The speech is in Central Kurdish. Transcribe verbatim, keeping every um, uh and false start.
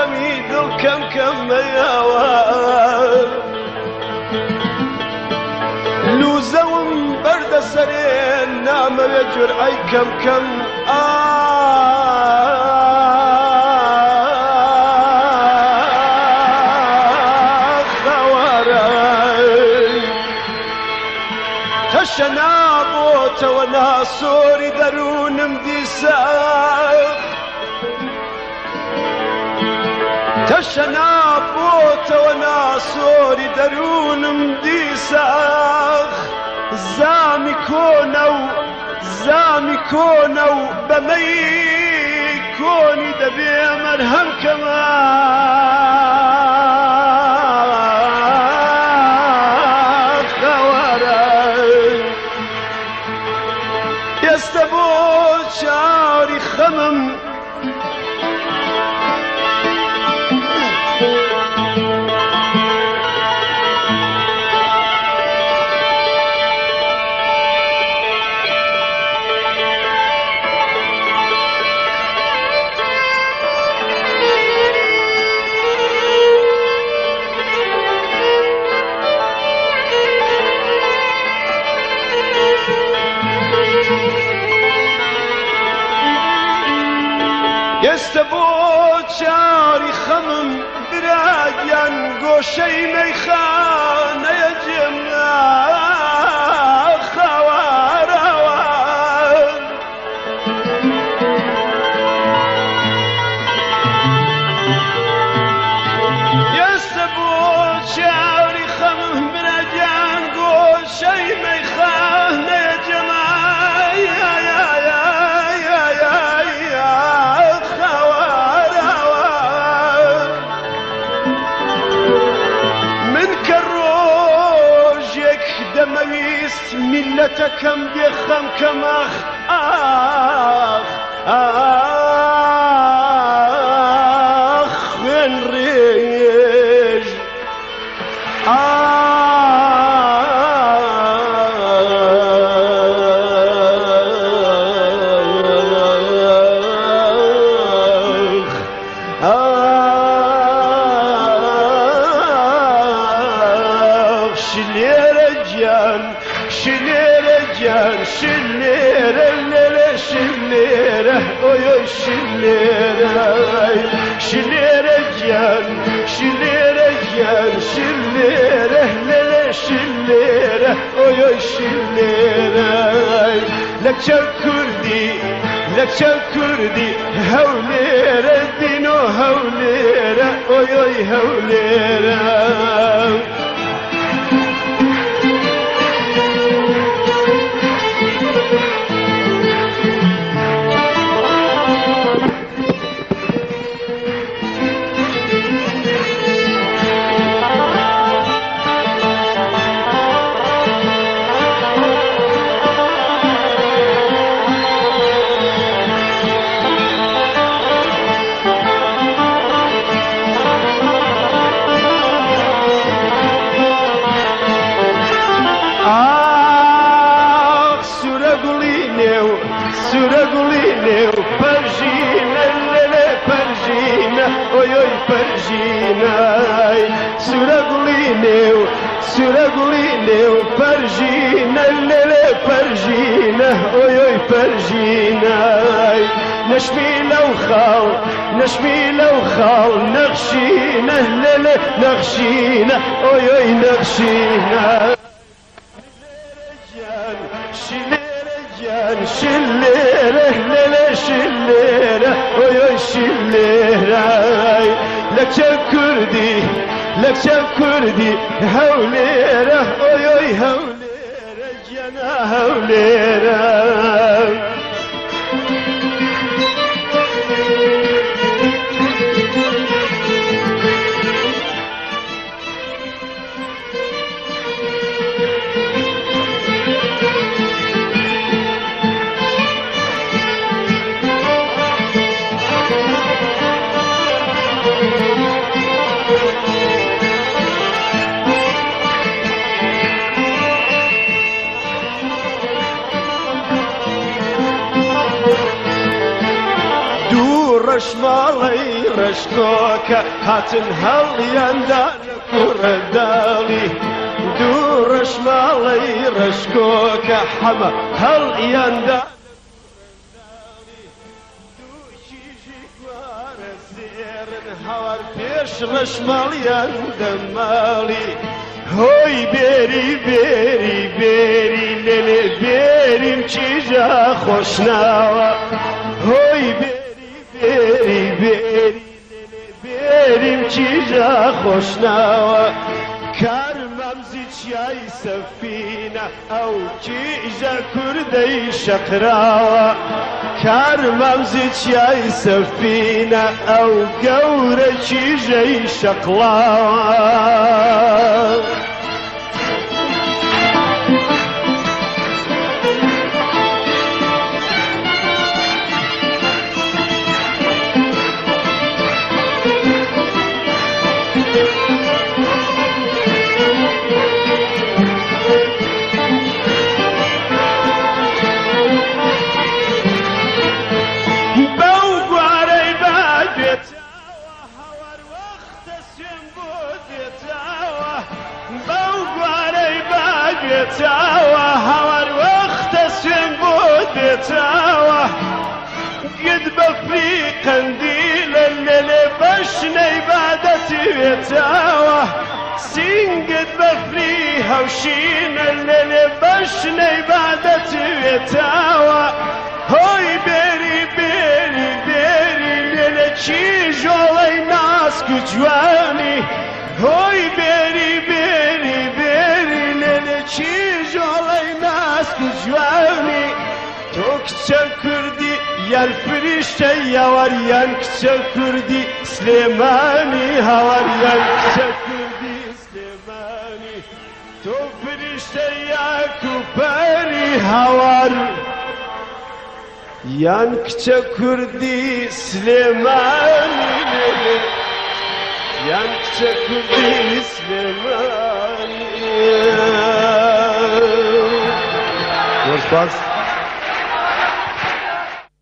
كمي دل كم كم مياوان لوزوم برد سرين نام يجر أي كم كم آخ خواري تشنابوت وناسوري درون مديساخ تشنابوت وناسوري درون مديساخ زامي كونو زامي كونو بمي كوني دبي مرهم كمان خواري يستبوت شعري خمم يستبوت شعري خمم براجيان قوشي ميخان يجمنا خواروان يستبوت شعري خمم براجيان قوشي ميخان يجمنا ملتكم بيخم كماخ آخ آخ وين ريج آخ آخ شلير جان شليرة جان شليرة الليلة شليرة اويو شليرة شليرة جان شليرة جان شليرة الليلة شليرة اويو شليرة لك شكردي لك شكردي هوليرة دينو هوليرة اويو هوليرة سرقليني وبرجينا الليلة برجينا اويوي برجينا سرقليني سرقليني وبرجينا الليلة برجينا اويوي برجينا نشمي لو خال نشمي لو خال نغشينا الليلة نغشينا اويوي نغشينا شليرة ليلة شليرة ويا شليرة لك شكردي لك شكردي هوليرة ويا هوليرة جنا هوليرة رشمالي ڕشتۆکە هاتن هەڵیاندا لە کوڕەداڵی دوو ڕەش ماڵەی ڕشکۆکە حەمە هەڵیاندا هەوار پێش ڕەشماڵیان دەماڵی هۆی بێری بێری بێری لێلێ بێریم چیژە خۆشناوە هۆی بێری بێری بێری لێلێ بێریم چیژە خۆشناوە کار مەمزی چیای سەفینە ئەو چیژە کوردەی شەقراوە کار مەمزی چیای سەفینە ئەو گەورە چیژەی شەقڵاوە بێتاوە هەوار وەختە سوێن بۆ دێتاوە گت بەفری قەندیلە لێلێ بەشنەی بادەتی بێتاوە سینگت بەفری هەوشینە لێلێ بەشنەی بادەتی بێتاوە هۆی بێری بێری بێری لێلێ چیژۆڵەی ناسک و جوانی هۆی بێری بێری بێری لێلێ چیژۆڵەی ناسک و جوانی تۆ کچە کوردی یان فریشتە یاوار یان کچە کوردی سلێمانی هاوار یان کچە کوردی سلێمانی تۆ فریشتە یاکوپەری هاوار یان کچە کوردی سلێمانی یان کچە کوردی سلێمانی.